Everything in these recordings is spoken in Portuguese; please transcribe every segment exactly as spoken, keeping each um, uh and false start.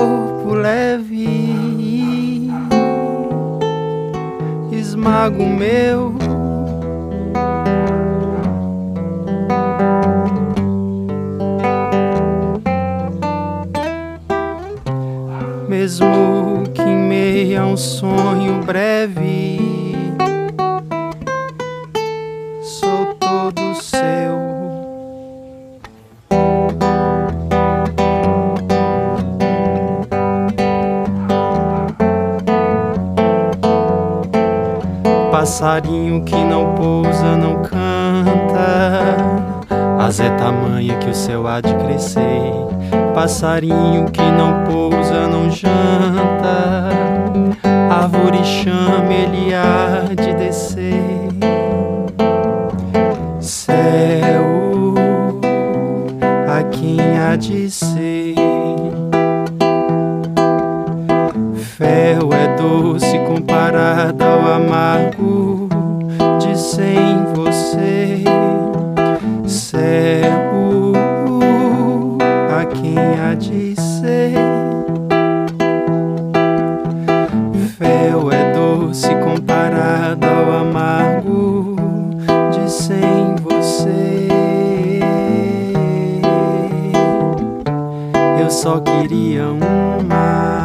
corpo leve, esmago o meu. Mesmo que em meio a um sonho breve, sou todo seu. Passarinho que não pousa, não canta, asa é tamanha que o céu há de crescer. Passarinho que não pousa, não janta, árvore chama, ele há de descer. Céu, a quem há de ser. Fel é doce comparado ao amargo de sem você. Céu, a quem há de ser. Fel é doce comparado ao amargo de sem você. Eu só queria uma.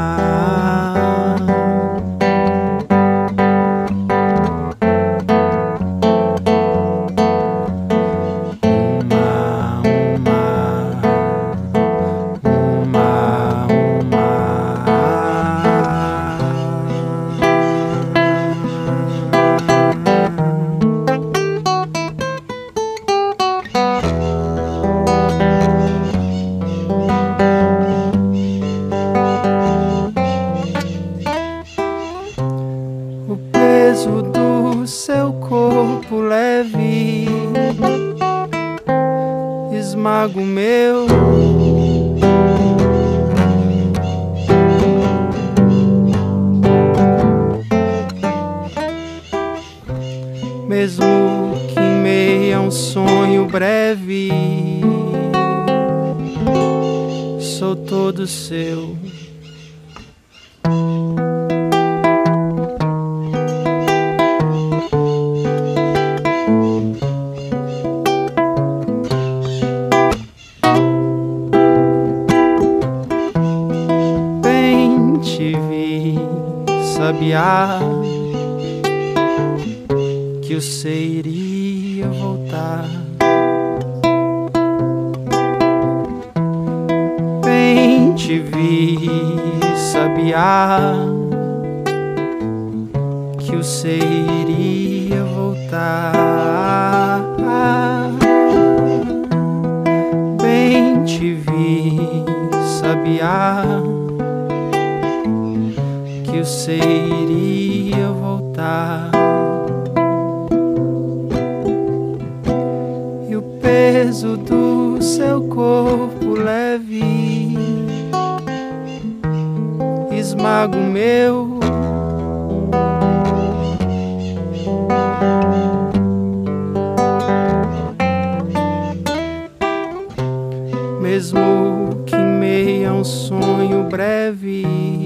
O peso do seu corpo leve esmaga o meu. Mesmo que em meio a um sonho breve, sou todo seu. Te vi, sabiá, que eu sei iria voltar. Bem te vi, sabiá, que eu sei iria voltar. Bem te vi, sabiá, que eu sei iria voltar. E o peso do seu corpo leve esmaga o meu. Mesmo que em meio a um sonho breve,